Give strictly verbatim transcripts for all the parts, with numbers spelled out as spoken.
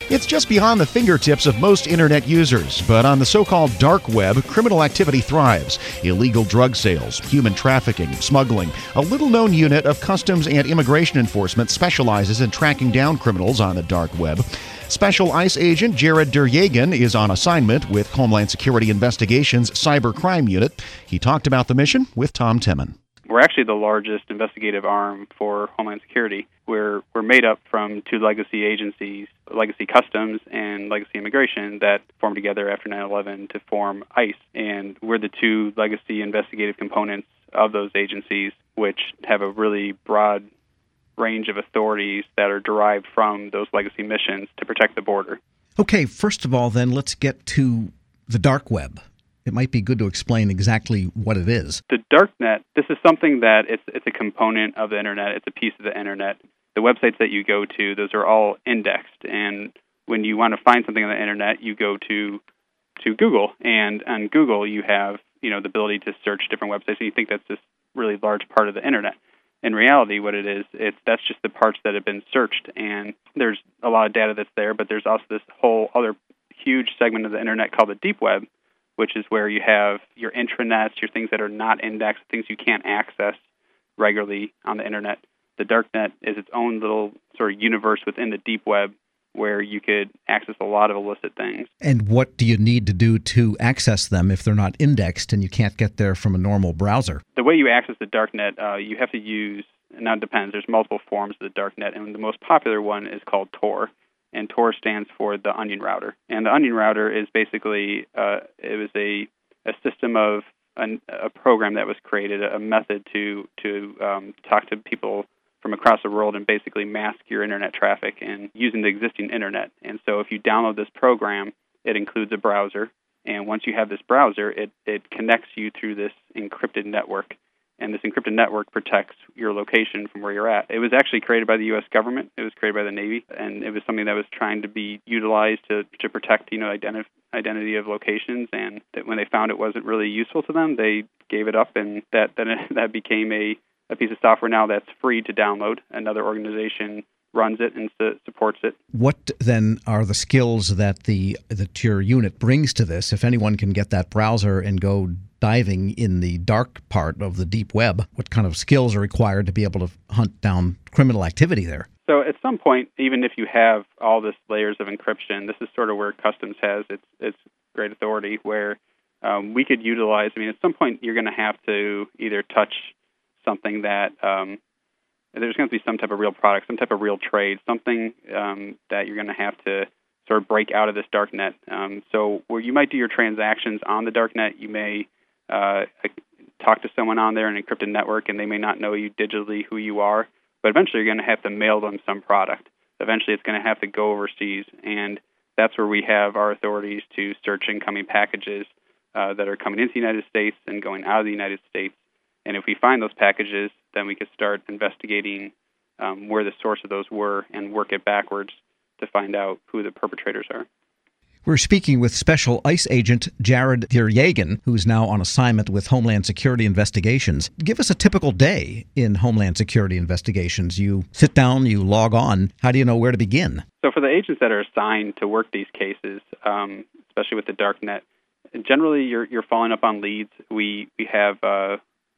It's just beyond the fingertips of most internet users, but on the so-called dark web, criminal activity thrives. Illegal drug sales, human trafficking, smuggling. A little-known unit of Customs and Immigration Enforcement specializes in tracking down criminals on the dark web. Special ICE agent Jared Derjagan is on assignment with Homeland Security Investigations Cybercrime Unit. He talked about the mission with Tom Temin. We're actually the largest investigative arm for Homeland Security. We're we're made up from two legacy agencies, Legacy Customs and Legacy Immigration, that formed together after nine eleven to form ICE. And we're the two legacy investigative components of those agencies, which have a really broad range of authorities that are derived from those legacy missions to protect the border. Okay, first of all, then, let's get to the dark web. It might be good to explain exactly what it is. The darknet, this is something that it's it's a component of the internet. It's a piece of the internet. The websites that you go to, those are all indexed. And when you want to find something on the internet, you go to to Google. And on Google, you have you know the ability to search different websites. And you think that's this really large part of the internet. In reality, what it is, it's that's just the parts that have been searched. And there's a lot of data that's there, but there's also this whole other huge segment of the internet called the deep web, which is where you have your intranets, your things that are not indexed, things you can't access regularly on the internet. The darknet is its own little sort of universe within the deep web where you could access a lot of illicit things. And what do you need to do to access them if they're not indexed and you can't get there from a normal browser? The way you access the darknet, uh, you have to use, and now it depends, there's multiple forms of the darknet, and the most popular one is called Tor. And Tor stands for the Onion Router. And the Onion Router is basically, uh, it was a, a system of an, a program that was created, a method to, to um, talk to people from across the world and basically mask your internet traffic and using the existing internet. And so if you download this program, it includes a browser. And once you have this browser, it, it connects you through this encrypted network. And this encrypted network protects your location from where you're at. It was actually created by the U S government. It was created by the Navy, and it was something that was trying to be utilized to, to protect, you know, identi- identity of locations. And that when they found it wasn't really useful to them, they gave it up, and that that, that became a, a piece of software now that's free to download. Another organization runs it and su- supports it. What then are the skills that the that your unit brings to this? If anyone can get that browser and go diving in the dark part of the deep web, what kind of skills are required to be able to hunt down criminal activity there? So at some point, even if you have all this layers of encryption, this is sort of where Customs has its, its great authority, where um, we could utilize, I mean, at some point you're going to have to either touch something that, um, there's going to be some type of real product, some type of real trade, something um, that you're going to have to sort of break out of this dark net. Um, so where you might do your transactions on the dark net, you may Uh, talk to someone on there in an encrypted network, and they may not know you digitally who you are, but eventually you're going to have to mail them some product. Eventually it's going to have to go overseas, and that's where we have our authorities to search incoming packages uh, that are coming into the United States and going out of the United States. And if we find those packages, then we could start investigating um, where the source of those were and work it backwards to find out who the perpetrators are. We're speaking with Special ICE Agent Jared Derjagan, who's now on assignment with Homeland Security Investigations. Give us a typical day in Homeland Security Investigations. You sit down, you log on. How do you know where to begin? So for the agents that are assigned to work these cases, um, especially with the darknet, generally you're you're following up on leads. We we have uh,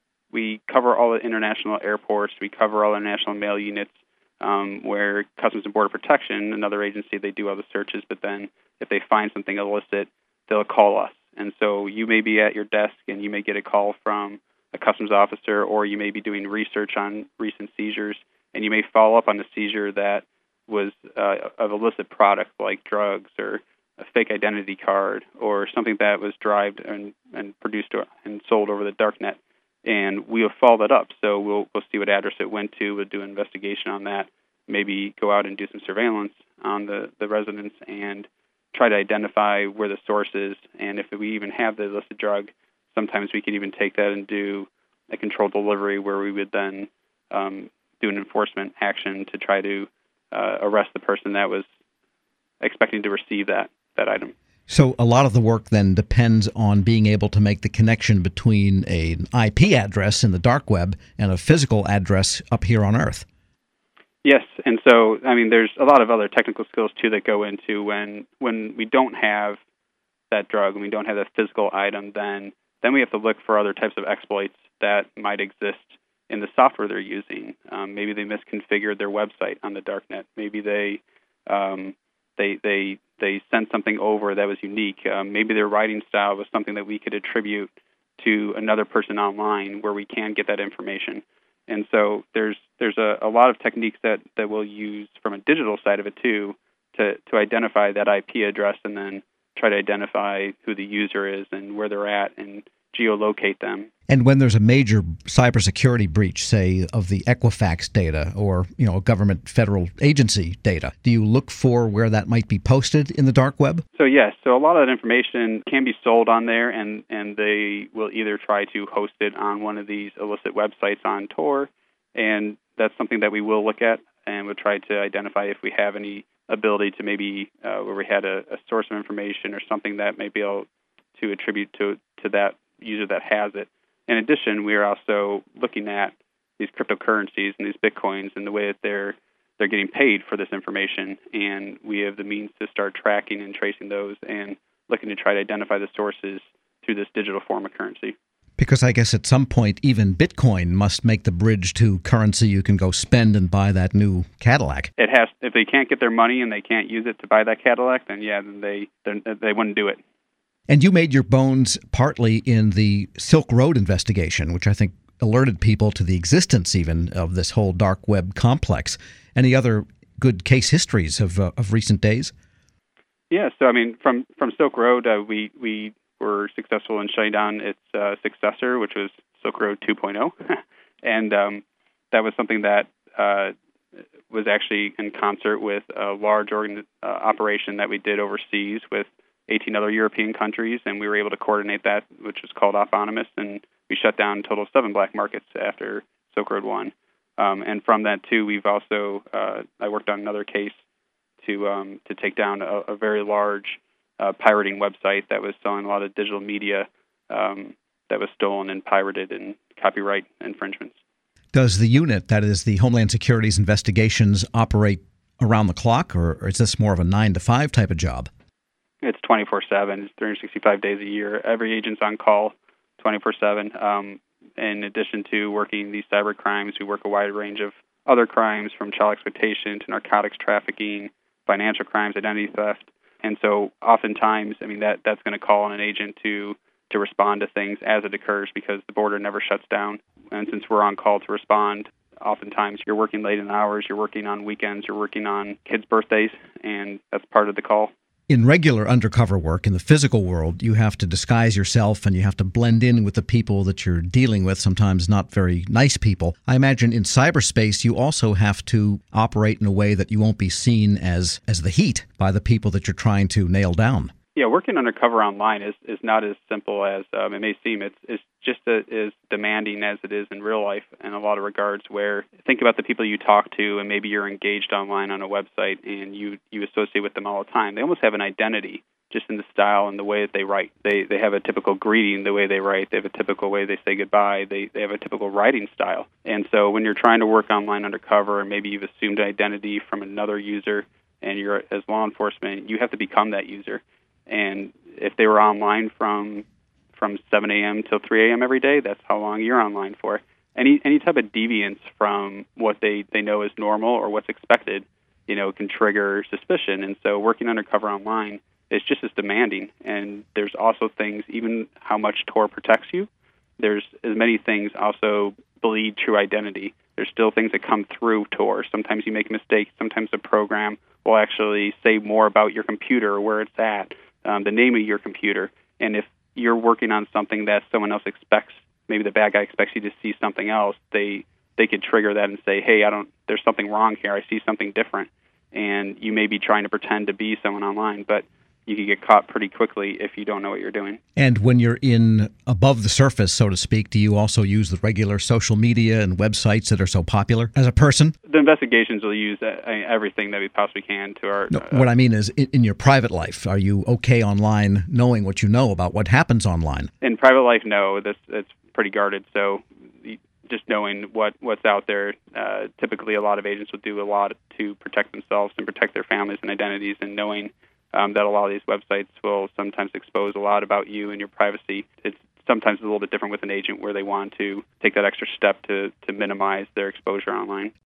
we cover all the international airports. We cover all the international mail units. Um, where Customs and Border Protection, another agency, they do all the searches, but then if they find something illicit, they'll call us. And so you may be at your desk and you may get a call from a customs officer, or you may be doing research on recent seizures, and you may follow up on a seizure that was uh, of illicit product like drugs or a fake identity card or something that was derived and, and produced and sold over the darknet. And we'll follow that up. So we'll we'll see what address it went to. We'll do an investigation on that. Maybe go out and do some surveillance on the, the residents and try to identify where the source is. And if we even have the illicit drug, sometimes we could even take that and do a controlled delivery where we would then um, do an enforcement action to try to uh, arrest the person that was expecting to receive that, that item. So a lot of the work then depends on being able to make the connection between an I P address in the dark web and a physical address up here on Earth. Yes, and so, I mean, there's a lot of other technical skills, too, that go into when when we don't have that drug and we don't have that physical item, then then we have to look for other types of exploits that might exist in the software they're using. Um, maybe they misconfigured their website on the darknet. Maybe they um, they they they sent something over that was unique. Um, maybe their writing style was something that we could attribute to another person online where we can get that information. And so there's there's a, a lot of techniques that, that we'll use from a digital side of it, too, to, to identify that I P address and then try to identify who the user is and where they're at and geolocate them. And when there's a major cybersecurity breach, say, of the Equifax data or, you know, a government federal agency data, do you look for where that might be posted in the dark web? So, yes. So a lot of that information can be sold on there, and, and they will either try to host it on one of these illicit websites on Tor, and that's something that we will look at and we'll try to identify if we have any ability to maybe uh, where we had a, a source of information or something that may be able to attribute to, to that user that has it. In addition, we are also looking at these cryptocurrencies and these bitcoins and the way that they're they're getting paid for this information, and we have the means to start tracking and tracing those and looking to try to identify the sources through this digital form of currency. Because I guess at some point even Bitcoin must make the bridge to currency you can go spend and buy that new Cadillac. It has. If they can't get their money and they can't use it to buy that Cadillac, then yeah, then they they wouldn't do it. And you made your bones partly in the Silk Road investigation, which I think alerted people to the existence even of this whole dark web complex. Any other good case histories of uh, of recent days? Yeah, so I mean, from from Silk Road, uh, we we were successful in shutting down its uh, successor, which was Silk Road two point oh, and um, that was something that uh, was actually in concert with a large organ- uh, operation that we did overseas with eighteen other European countries, and we were able to coordinate that, which was called Oponimus, and we shut down a total of seven black markets after Silk Road one. Um, and from that, too, we've also, uh, I worked on another case to um, to take down a, a very large uh, pirating website that was selling a lot of digital media um, that was stolen and pirated and copyright infringements. Does the unit, that is the Homeland Security's investigations, operate around the clock, or, or is this more of a nine to five type of job? It's twenty-four seven. It's three hundred sixty-five days a year. Every agent's on call twenty-four seven. Um, in addition to working these cyber crimes, we work a wide range of other crimes from child exploitation to narcotics trafficking, financial crimes, identity theft. And so oftentimes, I mean, that that's going to call on an agent to, to respond to things as it occurs because the border never shuts down. And since we're on call to respond, oftentimes you're working late in the hours, you're working on weekends, you're working on kids' birthdays, and that's part of the call. In regular undercover work in the physical world, you have to disguise yourself and you have to blend in with the people that you're dealing with, sometimes not very nice people. I imagine in cyberspace, you also have to operate in a way that you won't be seen as, as the heat by the people that you're trying to nail down. Yeah, working undercover online is, is not as simple as um, it may seem. It's, it's just a, as demanding as it is in real life in a lot of regards, where think about the people you talk to and maybe you're engaged online on a website and you, you associate with them all the time. They almost have an identity just in the style and the way that they write. They they have a typical greeting the way they write. They have a typical way they say goodbye. They, they have a typical writing style. And so when you're trying to work online undercover and maybe you've assumed identity from another user and you're as law enforcement, you have to become that user. And if they were online from from seven a.m. till three a.m. every day, that's how long you're online for. Any any type of deviance from what they, they know is normal or what's expected, you know, can trigger suspicion. And so working undercover online is just as demanding. And there's also things, even how much Tor protects you, there's as many things also bleed true identity. There's still things that come through Tor. Sometimes you make mistakes. Sometimes the program will actually say more about your computer or where it's at. Um, the name of your computer, and if you're working on something that someone else expects, maybe the bad guy expects you to see something else, they they could trigger that and say, hey, I don't, there's something wrong here, I see something different, and you may be trying to pretend to be someone online, but you can get caught pretty quickly if you don't know what you're doing. And when you're in above the surface, so to speak, do you also use the regular social media and websites that are so popular as a person? The investigations will use everything that we possibly can to our... No, uh, what I mean is, in, in your private life, are you okay online knowing what you know about what happens online? In private life, no. That's, that's pretty guarded. So just knowing what, what's out there. Uh, typically, a lot of agents will do a lot to protect themselves and protect their families and identities, and knowing um, that a lot of these websites will sometimes expose a lot about you and your privacy. It's sometimes a little bit different with an agent where they want to take that extra step to, to minimize their exposure online.